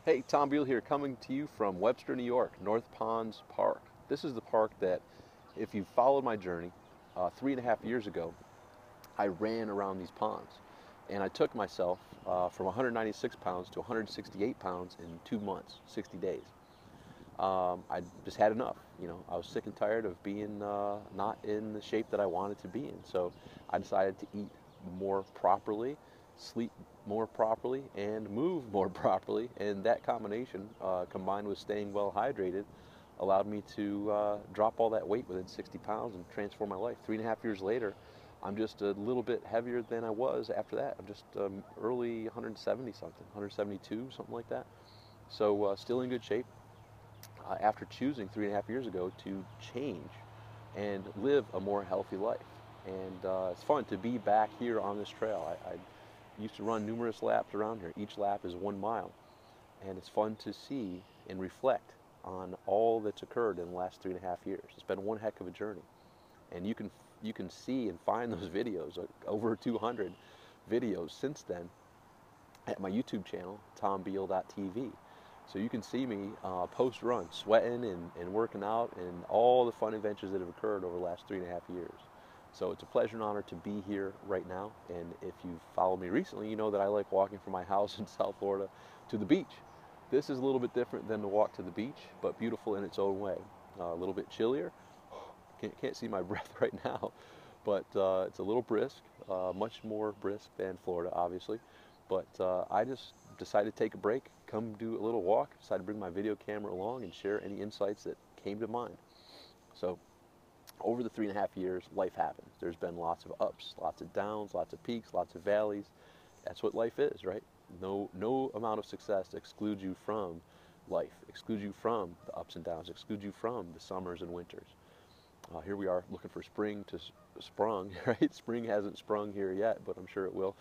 Hey, Tom Beal here, coming to you from Webster, New York, North Ponds Park. This is the park that, if you followed my journey, 3.5 years ago, I ran around these ponds. And I took myself from 196 pounds to 168 pounds in 2 months, 60 days. I just had enough. I was sick and tired of being not in the shape that I wanted to be in. So I decided to eat more properly, sleep more properly, and move more properly. And that combination, combined with staying well hydrated, allowed me to drop all that weight within 60 pounds and transform my life. 3.5 years later, I'm just a little bit heavier than I was after that. I'm just early 170 something, 172, something like that. So still in good shape after choosing 3.5 years ago to change and live a more healthy life. And it's fun to be back here on this trail. I used to run numerous laps around here. Each lap is 1 mile. And it's fun to see and reflect on all that's occurred in the last 3.5 years. It's been one heck of a journey. And you can see and find those videos, over 200 videos since then, at my YouTube channel, tombeal.tv. So you can see me post-run, sweating and working out, and all the fun adventures that have occurred over the last 3.5 years. So it's a pleasure and honor to be here right now. And if you've followed me recently, you know that I like walking from my house in South Florida to the beach. This is a little bit different than the walk to the beach, but beautiful in its own way. A little bit chillier. Can't see my breath right now, but it's a little brisk, much more brisk than Florida, obviously. But I just decided to take a break, come do a little walk, decided to bring my video camera along and share any insights that came to mind. So over the 3.5 years, life happens. There's been lots of ups, lots of downs, lots of peaks, lots of valleys. That's what life is, right? No amount of success excludes you from life, excludes you from the ups and downs, excludes you from the summers and winters. Here we are looking for spring to sprung, right? Spring hasn't sprung here yet, but I'm sure it will.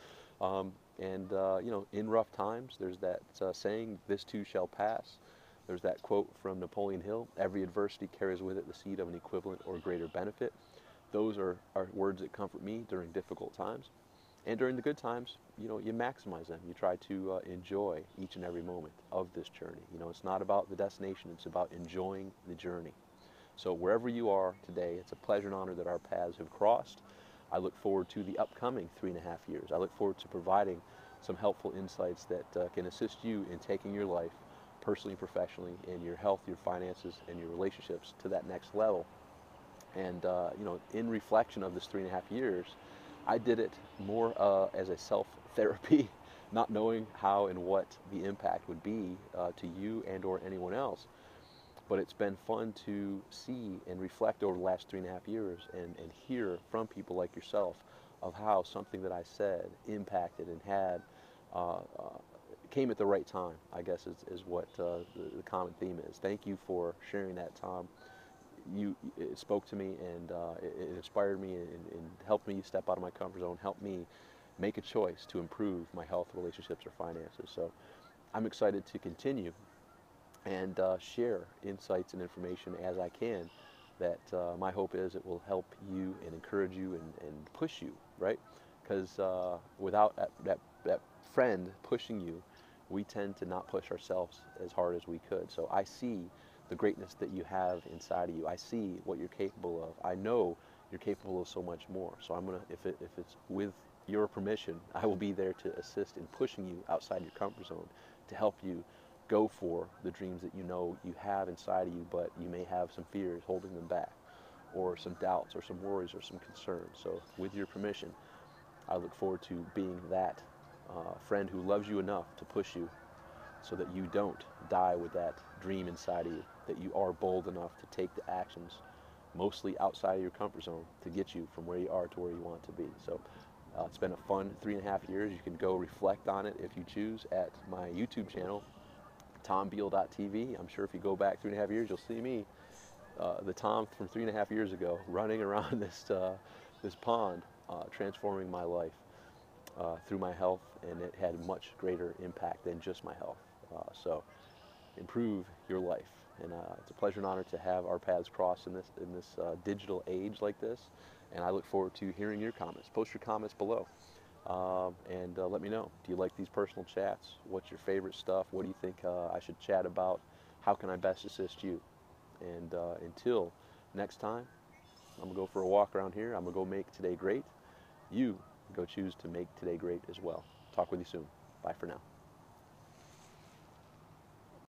In rough times, there's that saying, "This too shall pass." There's that quote from Napoleon Hill, "Every adversity carries with it the seed of an equivalent or greater benefit." Those are words that comfort me during difficult times. And during the good times, you maximize them. You try to enjoy each and every moment of this journey. It's not about the destination, it's about enjoying the journey. So wherever you are today, it's a pleasure and honor that our paths have crossed. I look forward to the upcoming 3.5 years. I look forward to providing some helpful insights that can assist you in taking your life, personally and professionally, and your health, your finances, and your relationships to that next level. And in reflection of this 3.5 years, I did it more as a self-therapy, not knowing how and what the impact would be to you and or anyone else. But it's been fun to see and reflect over the last 3.5 years and hear from people like yourself of how something that I said impacted and had came at the right time, I guess is what the common theme is. Thank you for sharing that, Tom. It spoke to me, and it inspired me and helped me step out of my comfort zone, helped me make a choice to improve my health, relationships, or finances. So I'm excited to continue and share insights and information as I can, that my hope is it will help you and encourage you and push you, right? Because without that friend pushing you, we tend to not push ourselves as hard as we could. So I see the greatness that you have inside of you. I see what you're capable of. I know you're capable of so much more. So I'm gonna, if it's with your permission, I will be there to assist in pushing you outside your comfort zone, to help you go for the dreams that you have inside of you, but you may have some fears holding them back, or some doubts, or some worries, or some concerns. So with your permission, I look forward to being that friend who loves you enough to push you so that you don't die with that dream inside of you, that you are bold enough to take the actions, mostly outside of your comfort zone, to get you from where you are to where you want to be. So it's been a fun 3.5 years. You can go reflect on it if you choose at my YouTube channel, tombeal.tv. I'm sure if you go back 3.5 years, you'll see me, the Tom from 3.5 years ago, running around this pond, transforming my life through my health, and it had much greater impact than just my health. So improve your life, and it's a pleasure and honor to have our paths cross in this digital age like this. And I look forward to hearing your comments. Post your comments below. and let me know. Do you like these personal chats? What's your favorite stuff? What do you think I should chat about? How can I best assist you? And until next time, I'm going to go for a walk around here. I'm going to go make today great. You go choose to make today great as well. Talk with you soon. Bye for now.